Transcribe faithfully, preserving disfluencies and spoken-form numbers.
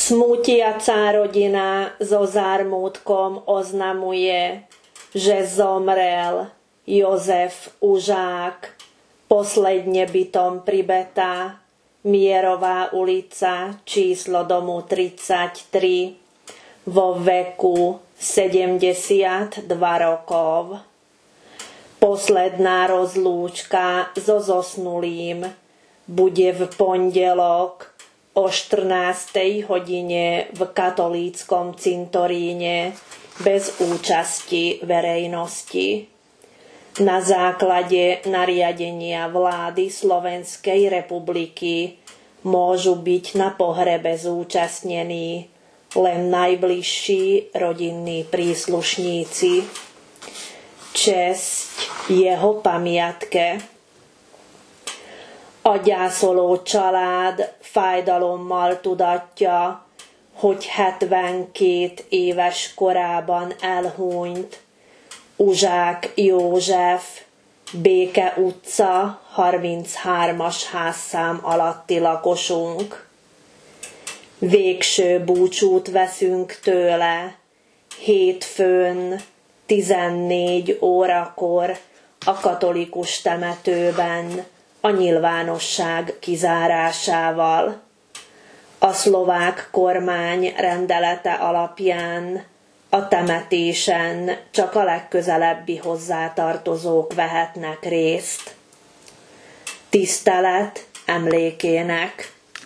Smútiaca rodina so zármutkom oznamuje, že zomrel Jozef Užák, posledne bytom pri Betá, Mierová ulica, číslo domu tridsaťtri, vo veku sedemdesiatdva rokov. Posledná rozlúčka so zosnulým bude v pondelok o štrnástej hodine v katolíckom cintoríne bez účasti verejnosti. Na základe nariadenia vlády Slovenskej republiky môžu byť na pohrebe zúčastnení len najbližší rodinní príslušníci. Česť jeho pamiatke. A gyászoló család fájdalommal tudatja, hogy hetvenkét éves korában elhunyt Uzsák József, Béke utca, harminchármas házszám alatti lakosunk. Végső búcsút veszünk tőle, hétfőn tizennégy órakor a katolikus temetőben, a nyilvánosság kizárásával. A szlovák kormány rendelete alapján a temetésen csak a legközelebbi hozzátartozók vehetnek részt. Tisztelet emlékének.